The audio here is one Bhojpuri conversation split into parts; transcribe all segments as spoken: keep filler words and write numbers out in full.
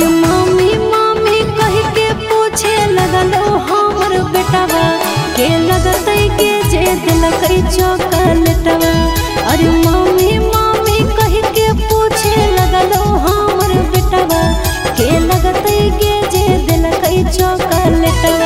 अरे मम्मी मम्मी कह के पूछे लगलो हमर बेटवा के लगतै के जे दिलकै चॉकलेटवा। अरे मम्मी मम्मी कह के पूछे लगलो हमर बेटवा के लगतै के जे दिलकै चॉकलेटवा।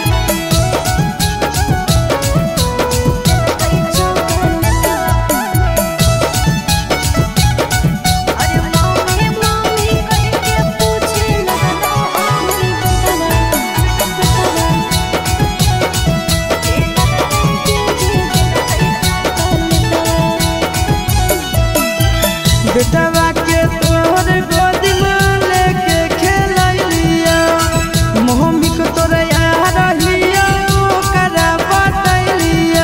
बेटवा के तोहर गोद में लेके खेलैलिया मम्मी को तोर यार रहिया ओकरा बतैलिया।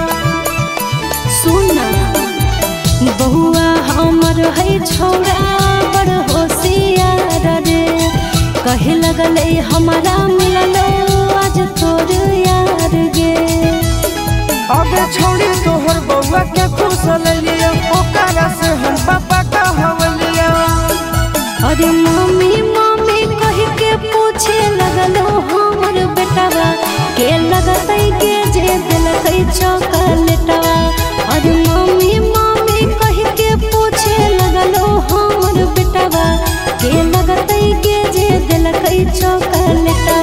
सुना बहुआ हमर है छौड़ा बड़ होशियार रे कहे लगले हमारा मिललो आज तोर यार गे। अबे छोड़ी तोहर बउआ के खुश लैलिया ओकरा से हम पापा कहवलिया। अरे मम्मी मम्मी कह के पूछे लगलो हमर बेटवा के लगतै के जे दिलकै चॉकलेटवा। अरे मम्मी मम्मी कह के पूछे लगलो हमर बेटवा के लगतै के जे दिलकै चॉकलेटवा।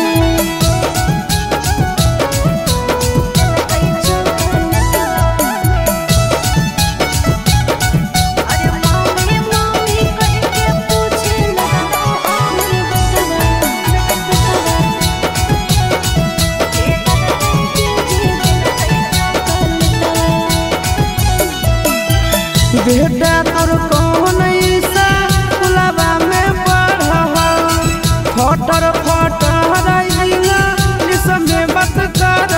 बेटा तोर कौन ईसा कुलवा में पढ़ फटर फटर रैलिया निसमे मत कर।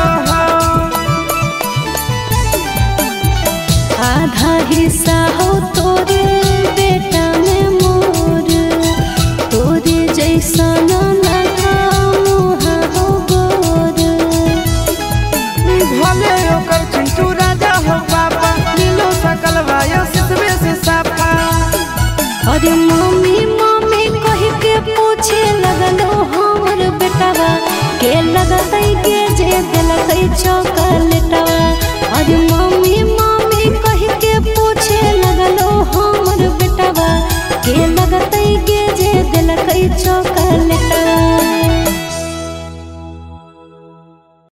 आधा हिस्सा हो तोरे बेटा में मोर तोरे जैसा लगा मुहा हो गोर। भले ओकर चिंटू राजा हो पापा नीलो सकल वाया सिसवे से साफा। अरे मम्मी मम्मी कह के पूछे लगलो हमर बेटवा के लगतै के जे दिलकै चॉकलेटवा। अरे मम्मी मम्मी कह के पूछे लगलो हमर बेटवा के लगतै के जे दिलकै चॉकलेटवा।